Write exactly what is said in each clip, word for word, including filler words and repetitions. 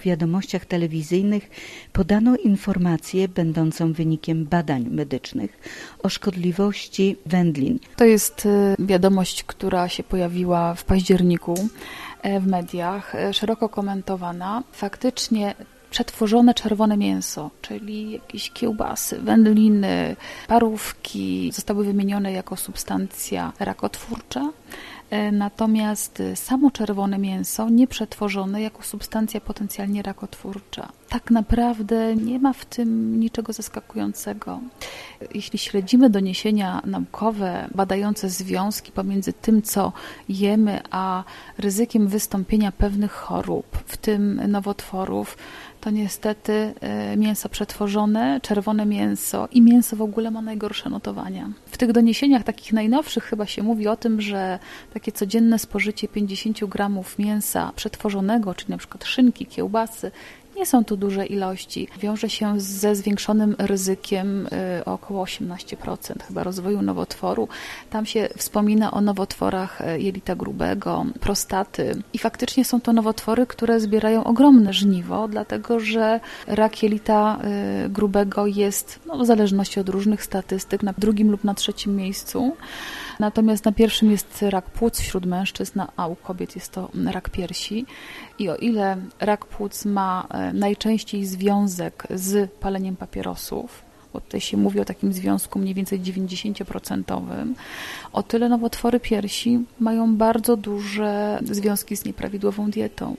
W wiadomościach telewizyjnych podano informację będącą wynikiem badań medycznych o szkodliwości wędlin. To jest wiadomość, która się pojawiła w październiku w mediach, szeroko komentowana. Faktycznie przetworzone czerwone mięso, czyli jakieś kiełbasy, wędliny, parówki zostały wymienione jako substancja rakotwórcza. Natomiast samo czerwone mięso nieprzetworzone jako substancja potencjalnie rakotwórcza. Tak naprawdę nie ma w tym niczego zaskakującego. Jeśli śledzimy doniesienia naukowe badające związki pomiędzy tym, co jemy, a ryzykiem wystąpienia pewnych chorób, w tym nowotworów, to niestety mięso przetworzone, czerwone mięso i mięso w ogóle ma najgorsze notowania. W tych doniesieniach takich najnowszych chyba się mówi o tym, że takie codzienne spożycie pięćdziesiąt gramów mięsa przetworzonego, czyli na przykład szynki, kiełbasy, nie są to duże ilości. Wiąże się ze zwiększonym ryzykiem o około osiemnaście procent chyba rozwoju nowotworu. Tam się wspomina o nowotworach jelita grubego, prostaty i faktycznie są to nowotwory, które zbierają ogromne żniwo, dlatego że rak jelita grubego jest no, w zależności od różnych statystyk na drugim lub na trzecim miejscu. Natomiast na pierwszym jest rak płuc wśród mężczyzn, a u kobiet jest to rak piersi. I o ile rak płuc ma najczęściej związek z paleniem papierosów, bo tutaj się mówi o takim związku mniej więcej dziewięćdziesięcioprocentowym, o tyle nowotwory piersi mają bardzo duże związki z nieprawidłową dietą.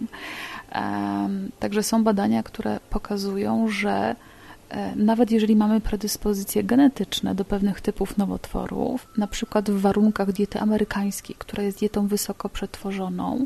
Także są badania, które pokazują, że nawet jeżeli mamy predyspozycje genetyczne do pewnych typów nowotworów, na przykład w warunkach diety amerykańskiej, która jest dietą wysoko przetworzoną,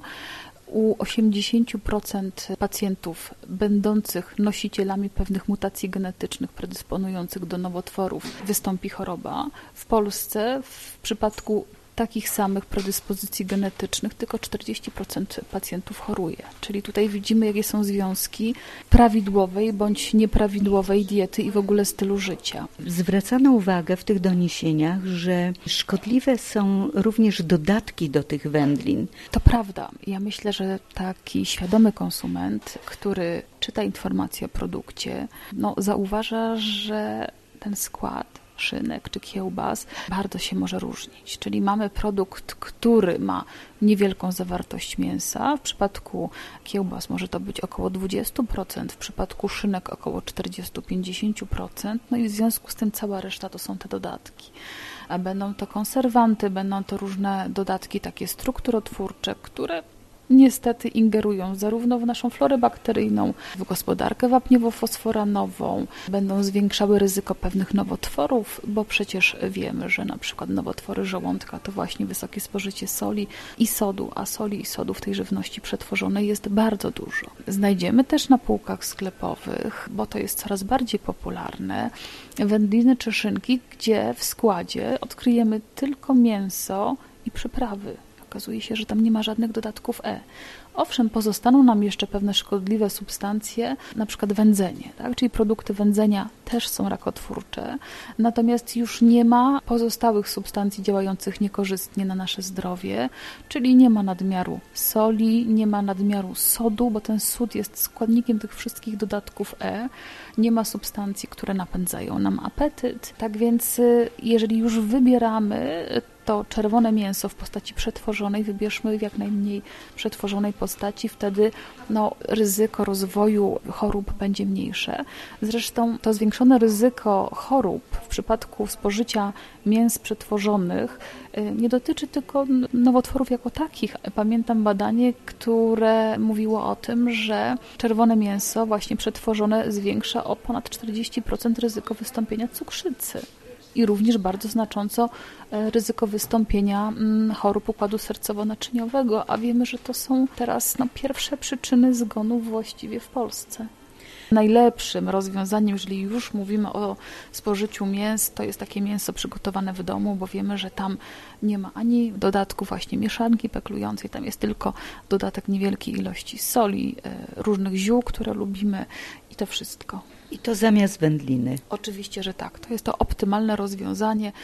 u osiemdziesiąt procent pacjentów będących nosicielami pewnych mutacji genetycznych predysponujących do nowotworów wystąpi choroba. W Polsce w przypadku takich samych predyspozycji genetycznych tylko czterdzieści procent pacjentów choruje. Czyli tutaj widzimy, jakie są związki prawidłowej bądź nieprawidłowej diety i w ogóle stylu życia. Zwracano uwagę w tych doniesieniach, że szkodliwe są również dodatki do tych wędlin. To prawda. Ja myślę, że taki świadomy konsument, który czyta informacje o produkcie, no, zauważa, że ten skład szynek czy kiełbas bardzo się może różnić. Czyli mamy produkt, który ma niewielką zawartość mięsa. W przypadku kiełbas może to być około dwadzieścia procent, w przypadku szynek około czterdzieści do pięćdziesięciu procent. No i w związku z tym cała reszta to są te dodatki. A będą to konserwanty, będą to różne dodatki takie strukturotwórcze, które niestety ingerują zarówno w naszą florę bakteryjną, w gospodarkę wapniowo-fosforanową, będą zwiększały ryzyko pewnych nowotworów, bo przecież wiemy, że na przykład nowotwory żołądka to właśnie wysokie spożycie soli i sodu, a soli i sodu w tej żywności przetworzonej jest bardzo dużo. Znajdziemy też na półkach sklepowych, bo to jest coraz bardziej popularne, wędliny czy szynki, gdzie w składzie odkryjemy tylko mięso i przyprawy. Okazuje się, że tam nie ma żadnych dodatków E. Owszem, pozostaną nam jeszcze pewne szkodliwe substancje, na przykład wędzenie, tak? Czyli produkty wędzenia też są rakotwórcze, natomiast już nie ma pozostałych substancji działających niekorzystnie na nasze zdrowie, czyli nie ma nadmiaru soli, nie ma nadmiaru sodu, bo ten sód jest składnikiem tych wszystkich dodatków E, nie ma substancji, które napędzają nam apetyt, tak więc jeżeli już wybieramy to czerwone mięso w postaci przetworzonej, wybierzmy w jak najmniej przetworzonej postaci, wtedy no, ryzyko rozwoju chorób będzie mniejsze. Zresztą to zwiększone ryzyko chorób w przypadku spożycia mięs przetworzonych nie dotyczy tylko nowotworów jako takich. Pamiętam badanie, które mówiło o tym, że czerwone mięso właśnie przetworzone zwiększa o ponad czterdzieści procent ryzyko wystąpienia cukrzycy. I również bardzo znacząco ryzyko wystąpienia chorób układu sercowo-naczyniowego, a wiemy, że to są teraz no, pierwsze przyczyny zgonów właściwie w Polsce. Najlepszym rozwiązaniem, jeżeli już mówimy o spożyciu mięs, to jest takie mięso przygotowane w domu, bo wiemy, że tam nie ma ani dodatku właśnie mieszanki peklującej, tam jest tylko dodatek niewielkiej ilości soli, różnych ziół, które lubimy i to wszystko. I to zamiast wędliny. Oczywiście, że tak. To jest to optymalne rozwiązanie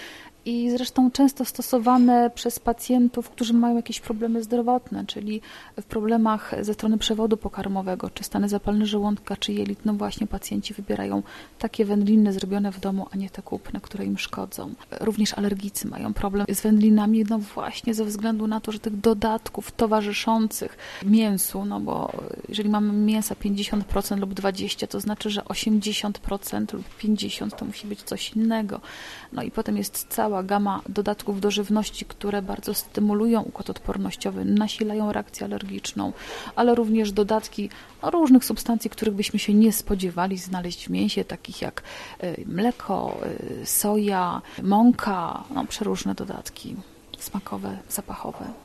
i zresztą często stosowane przez pacjentów, którzy mają jakieś problemy zdrowotne, czyli w problemach ze strony przewodu pokarmowego, czy stany zapalne żołądka, czy jelit, no właśnie pacjenci wybierają takie wędliny zrobione w domu, a nie te kupne, które im szkodzą. Również alergicy mają problem z wędlinami, no właśnie ze względu na to, że tych dodatków towarzyszących mięsu, no bo jeżeli mamy mięsa pięćdziesiąt procent lub dwadzieścia procent, to znaczy, że osiemdziesiąt procent lub pięćdziesiąt procent to musi być coś innego. No i potem jest cała gama dodatków do żywności, które bardzo stymulują układ odpornościowy, nasilają reakcję alergiczną, ale również dodatki no, różnych substancji, których byśmy się nie spodziewali znaleźć w mięsie, takich jak y, mleko, y, soja, mąka, no, przeróżne dodatki smakowe, zapachowe.